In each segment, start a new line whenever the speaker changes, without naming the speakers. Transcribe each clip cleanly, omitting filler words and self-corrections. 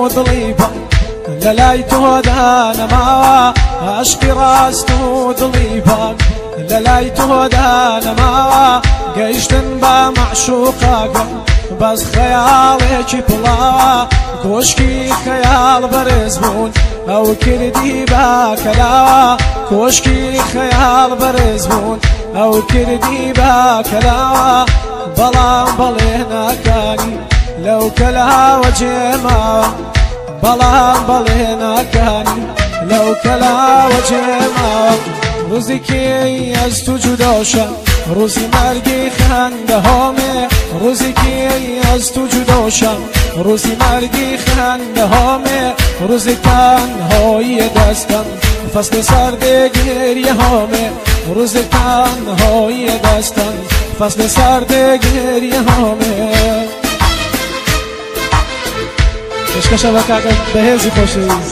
و دڵی پڕ لە لای تۆدا نەماوە عاشقی ڕاست و دڵی پاک لە لای تۆدا نەماوە گەیشتن بە مەعشوقەکەم بەس خەیاڵێکی پڵاوە کۆشکی خەیاڵ بەرز بوون ئەو کردی بە کەلاوە کۆشکی خەیاڵ بەرز بوون ئەو کردی بە کەلاوە بەڵام بەڵێ ناکانی لەو کەلاوە جێماوە بەڵام بەڵێ ناکانی لەو کەلاوە جێماوە ڕوزێکی ئەز تو جودۆشە ڕوزی مەرگی خەندەهۆمێ ڕوزێکی ئەز تو جودۆشە ڕوزی مەرگی خەندەهۆمێ ڕوزێک تەنهۆییە دەستم فەسڵی سەردێ گریە هۆمێ ڕوزێک تەنهۆییە دەستم فەسڵی سەردێ گریە هۆمێ پێشکەشە بە کاکە بەهێزی خۆشەویست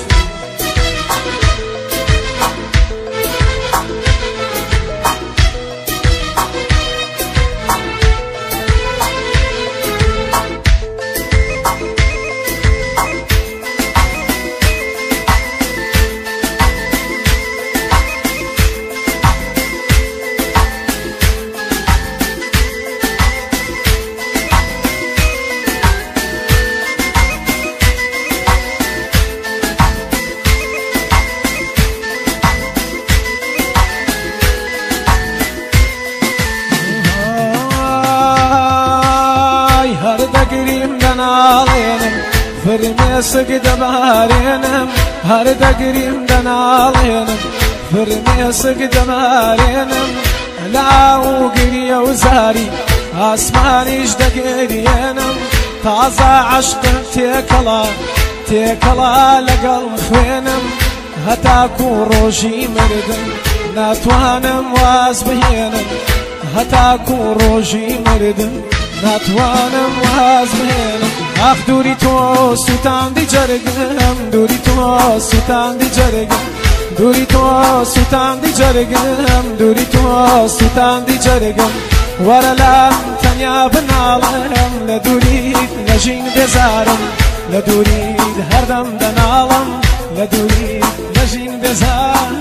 دەگریم دەناڵێنم فرمێسک دەمارێنم هەر دەگریم دەناڵێنم فرمێسک دەمارێنم لاو گریە و زاری ئاسمانیش دەگەریێنم تازە عەشقم تێکەڵا لەگەڵ خوێنم هەتاکو ڕۆژی مردم ناتوانم واز بهێنم هەتاکو ڕۆژی مردم ناتوانم واز بهێنم ئاخ دووری تۆ سوتاندی جەرگم دووری تۆ سوتاندی جەرگم دووری تۆ سوتاندی جەرگم دووری تۆ سوتاندی جەرگم وەرە لام تەنیا بناڵم لە دووریت نەژین بێزارم لە دووریت هەردەم دەناڵم لە دووریت نەژین بێزارم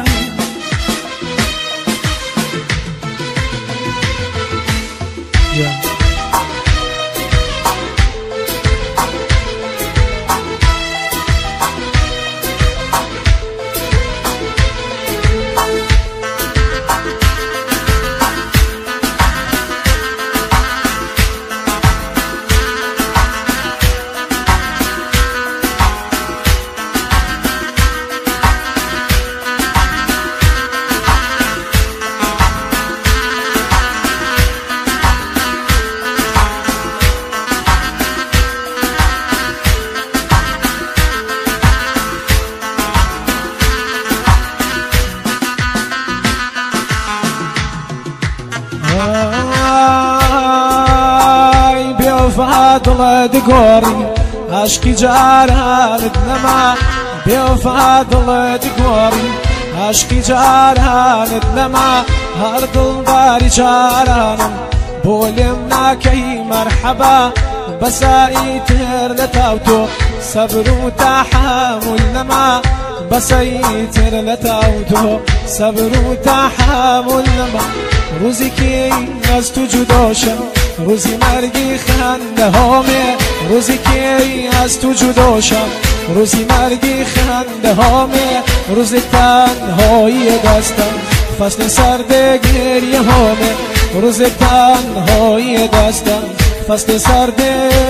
دڵە دگۆڕی عاشقی جارانت نەما بێوفا دڵە دگۆڕی عاشقی جارانت نەما هەر دڵداری جارانم بۆ لێم ناکەی مەرحەبا بەسایی تر لە تاو تۆ سەبر و تەحەموڵ نەما بەسایی تر لە تاو تۆ سەبر و تەحەموڵ نەما ڕوزێکی ئەز تو جودۆشە ڕوزی مەرگی خەندەهۆمێ ڕوزێکی ئەز تو جودۆشە ڕوزی مەرگی خەندەهۆمێ ڕوزێک تەنهۆییە دەستم فەسڵی سەردێ گریە هۆمێ ڕوزێک تەنهۆییە دەستم فەسڵی سەردێ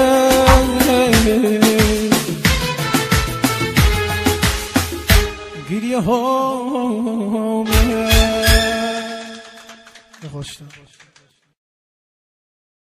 گریە هۆمێ.